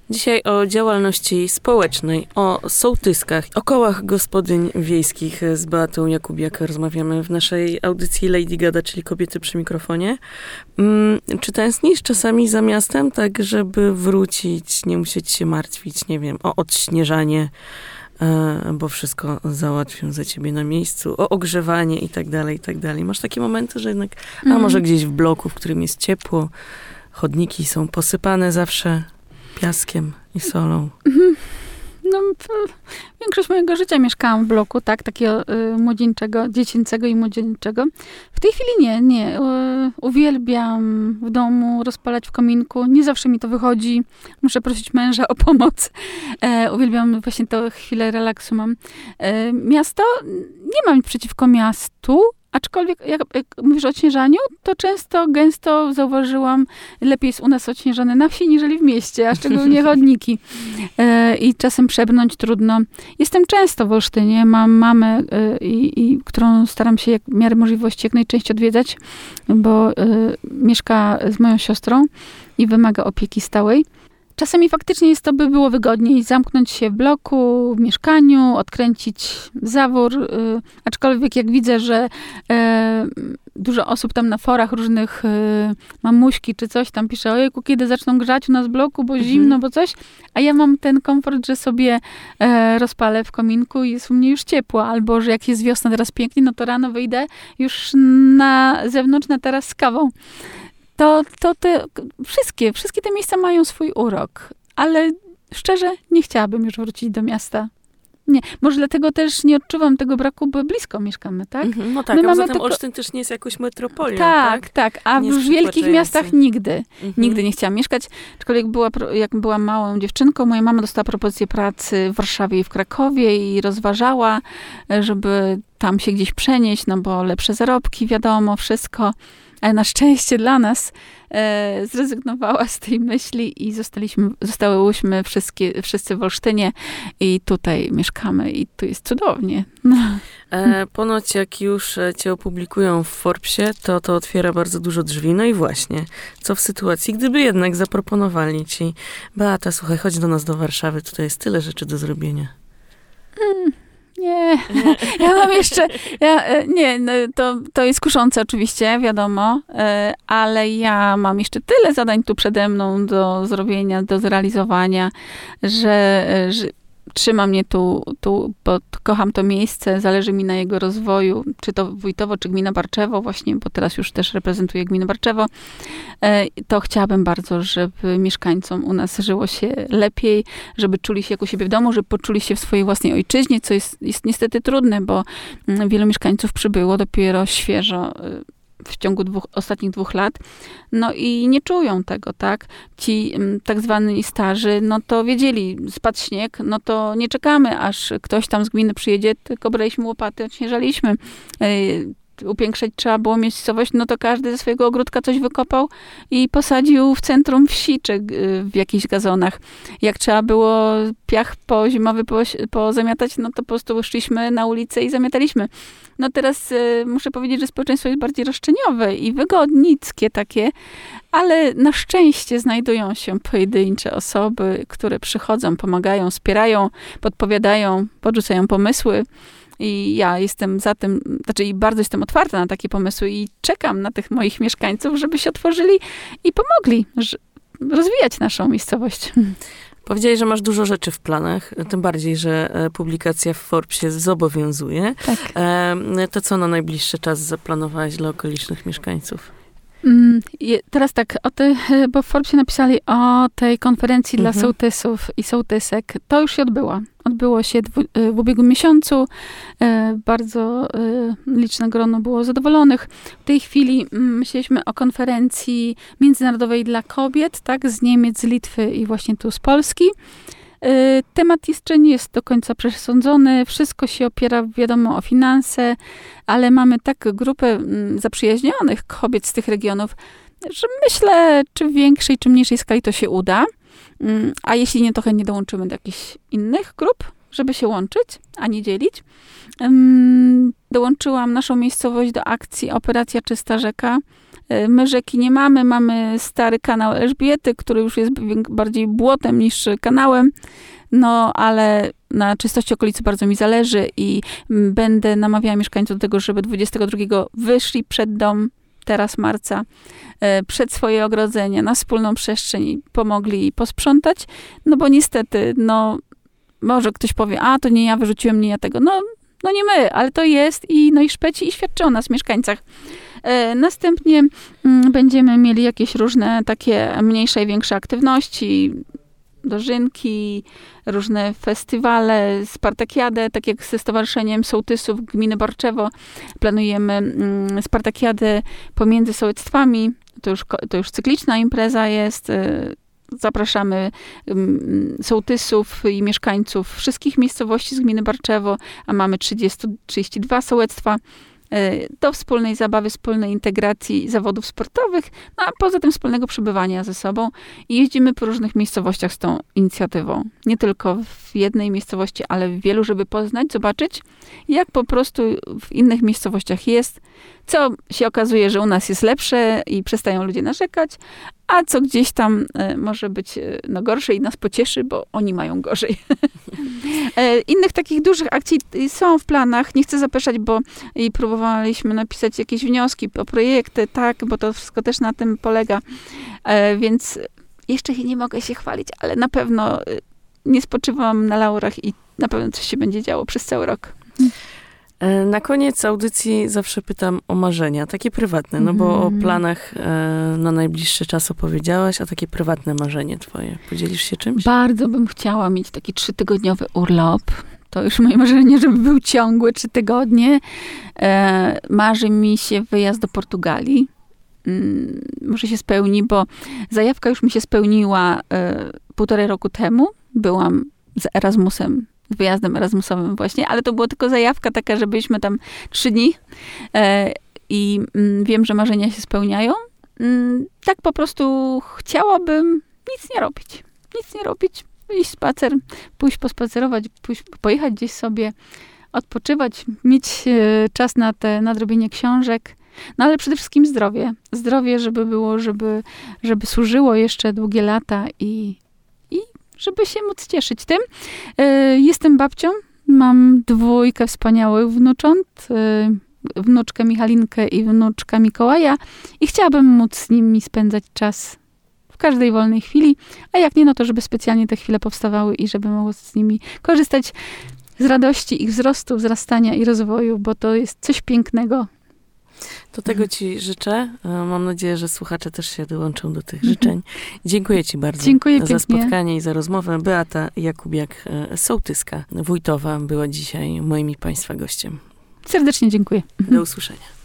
Dzisiaj o działalności społecznej, o sołtyskach, o kołach gospodyń wiejskich z Beatą Jakubiak rozmawiamy w naszej audycji Lady Gada, czyli Kobiety przy mikrofonie. Czy tęsknisz czasami za miastem, tak żeby wrócić, nie musieć się martwić, nie wiem, o odśnieżanie, bo wszystko załatwią za ciebie na miejscu, o ogrzewanie i tak dalej, i tak dalej. Masz takie momenty, że jednak, a może gdzieś w bloku, w którym jest ciepło, chodniki są posypane zawsze piaskiem i solą. No, większość mojego życia mieszkałam w bloku, tak, takiego młodzieńczego, dziecięcego i młodzieńczego. W tej chwili nie. Uwielbiam w domu rozpalać w kominku. Nie zawsze mi to wychodzi. Muszę prosić męża o pomoc. Uwielbiam właśnie tę chwilę relaksu mam. Miasto, nie mam nic przeciwko miastu, aczkolwiek, jak mówisz o odśnieżaniu, to gęsto zauważyłam, lepiej jest u nas odśnieżane na wsi, niżeli w mieście, a szczególnie chodniki. I czasem przebrnąć trudno. Jestem często w Olsztynie, mam mamę, którą staram się w miarę możliwości jak najczęściej odwiedzać, bo mieszka z moją siostrą i wymaga opieki stałej. Czasami faktycznie by było wygodniej zamknąć się w bloku, w mieszkaniu, odkręcić zawór, aczkolwiek jak widzę, że dużo osób tam na forach różnych, mamuśki czy coś tam pisze, ojejku, kiedy zaczną grzać u nas w bloku, bo zimno, bo coś, a ja mam ten komfort, że sobie rozpalę w kominku i jest u mnie już ciepło, albo że jak jest wiosna teraz pięknie, no to rano wyjdę już na zewnątrz na taras z kawą. Wszystkie te miejsca mają swój urok, ale szczerze nie chciałabym już wrócić do miasta. Nie, może dlatego też nie odczuwam tego braku, bo blisko mieszkamy, tak? No tak, a poza tym Olsztyn też nie jest jakąś metropolią, tak? Tak, a w wielkich miastach nigdy nie chciałam mieszkać. Aczkolwiek jak byłam małą dziewczynką, moja mama dostała propozycję pracy w Warszawie i w Krakowie i rozważała, żeby tam się gdzieś przenieść, no bo lepsze zarobki, wiadomo, wszystko. Ale na szczęście dla nas zrezygnowała z tej myśli i zostałyśmy wszyscy w Olsztynie i tutaj mieszkamy i tu jest cudownie. No. Ponoć jak już cię opublikują w Forbesie, to otwiera bardzo dużo drzwi. No i właśnie, co w sytuacji, gdyby jednak zaproponowali ci, Beata, słuchaj, chodź do nas do Warszawy, tutaj jest tyle rzeczy do zrobienia. Nie, ja mam jeszcze, to jest kuszące oczywiście, wiadomo, ale ja mam jeszcze tyle zadań tu przede mną do zrobienia, do zrealizowania, że trzyma mnie tu, bo kocham to miejsce, zależy mi na jego rozwoju, czy to Wójtowo, czy gmina Barczewo właśnie, bo teraz już też reprezentuję gminę Barczewo, to chciałabym bardzo, żeby mieszkańcom u nas żyło się lepiej, żeby czuli się jak u siebie w domu, żeby poczuli się w swojej własnej ojczyźnie, co jest niestety trudne, bo wielu mieszkańców przybyło dopiero świeżo w ciągu ostatnich 2 lat, no i nie czują tego, tak? Ci tak zwani starzy, no to wiedzieli, spadł śnieg, no to nie czekamy, aż ktoś tam z gminy przyjedzie, tylko braliśmy łopaty, odśnieżaliśmy. Upiększać trzeba było miejscowość, no to każdy ze swojego ogródka coś wykopał i posadził w centrum wsi, czy w jakichś gazonach. Jak trzeba było piach zimowy pozamiatać, no to po prostu szliśmy na ulicę i zamiataliśmy. No teraz muszę powiedzieć, że społeczeństwo jest bardziej roszczeniowe i wygodnickie takie, ale na szczęście znajdują się pojedyncze osoby, które przychodzą, pomagają, wspierają, podpowiadają, podrzucają pomysły. I ja jestem za tym, i bardzo jestem otwarta na takie pomysły i czekam na tych moich mieszkańców, żeby się otworzyli i pomogli rozwijać naszą miejscowość. Powiedziałeś, że masz dużo rzeczy w planach, tym bardziej, że publikacja w Forbesie zobowiązuje. Tak. To co na najbliższy czas zaplanowałaś dla okolicznych mieszkańców? Teraz tak, bo w Forbesie napisali o tej konferencji dla sołtysów i sołtysek. To już się odbyło. Odbyło się w ubiegłym miesiącu. Bardzo liczne grono było zadowolonych. W tej chwili myśleliśmy o konferencji międzynarodowej dla kobiet, tak, z Niemiec, z Litwy i właśnie tu z Polski. Temat jeszcze nie jest do końca przesądzony. Wszystko się opiera, wiadomo, o finanse, ale mamy tak grupę zaprzyjaźnionych kobiet z tych regionów, że myślę, czy w większej, czy mniejszej skali to się uda. A jeśli nie, to chętnie dołączymy do jakichś innych grup, żeby się łączyć, a nie dzielić. dołączyłam naszą miejscowość do akcji Operacja Czysta Rzeka. My rzeki nie mamy, mamy stary kanał Elżbiety, który już jest bardziej błotem niż kanałem, no ale na czystości okolicy bardzo mi zależy i będę namawiała mieszkańców do tego, żeby 22 wyszli przed dom, teraz marca, przed swoje ogrodzenie, na wspólną przestrzeń i pomogli posprzątać, no bo niestety, no może ktoś powie, a to nie ja wyrzuciłem, nie ja tego, no nie my, ale to jest i szpeci i świadczy o nas, mieszkańcach. Następnie będziemy mieli jakieś różne takie mniejsze i większe aktywności, dożynki, różne festiwale, spartakiadę, tak jak ze Stowarzyszeniem Sołtysów Gminy Barczewo. Planujemy spartakiadę pomiędzy sołectwami. To już cykliczna impreza jest. Zapraszamy sołtysów i mieszkańców wszystkich miejscowości z gminy Barczewo, a mamy 32 sołectwa, do wspólnej zabawy, wspólnej integracji zawodów sportowych, no a poza tym wspólnego przebywania ze sobą. I jeździmy po różnych miejscowościach z tą inicjatywą. Nie tylko w jednej miejscowości, ale w wielu, żeby poznać, zobaczyć, jak po prostu w innych miejscowościach jest, co się okazuje, że u nas jest lepsze i przestają ludzie narzekać, a co gdzieś tam może być gorsze i nas pocieszy, bo oni mają gorzej. Innych takich dużych akcji są w planach. Nie chcę zapeszać, bo i próbowaliśmy napisać jakieś wnioski o projekty, tak, bo to wszystko też na tym polega. Więc jeszcze nie mogę się chwalić, ale na pewno nie spoczywam na laurach i na pewno coś się będzie działo przez cały rok. Na koniec audycji zawsze pytam o marzenia, takie prywatne, no bo o planach na najbliższy czas opowiedziałaś, a takie prywatne marzenie twoje. Podzielisz się czymś? Bardzo bym chciała mieć taki 3-tygodniowy urlop. To już moje marzenie, żeby był ciągły 3 tygodnie. Marzy mi się wyjazd do Portugalii. Może się spełni, bo zajawka już mi się spełniła 1,5 roku temu. Byłam z Erasmusem, z wyjazdem Erasmusowym właśnie, ale to była tylko zajawka taka, że byliśmy tam 3 dni i wiem, że marzenia się spełniają. Tak po prostu chciałabym nic nie robić, iść spacer, pójść pospacerować, pojechać gdzieś sobie, odpoczywać, mieć czas na nadrobienie książek, no ale przede wszystkim zdrowie, żeby było, żeby służyło jeszcze długie lata i żeby się móc cieszyć tym. Jestem babcią, mam 2 wspaniałych wnucząt, wnuczkę Michalinkę i wnuczka Mikołaja i chciałabym móc z nimi spędzać czas w każdej wolnej chwili, a jak nie, no to żeby specjalnie te chwile powstawały i żeby mogło z nimi korzystać z radości ich wzrostu, wzrastania i rozwoju, bo to jest coś pięknego. Do tego ci życzę. Mam nadzieję, że słuchacze też się dołączą do tych życzeń. Dziękuję ci bardzo za spotkanie i za rozmowę. Beata Jakubiak, sołtyska wójtowa, była dzisiaj moim i państwa gościem. Serdecznie dziękuję. Do usłyszenia.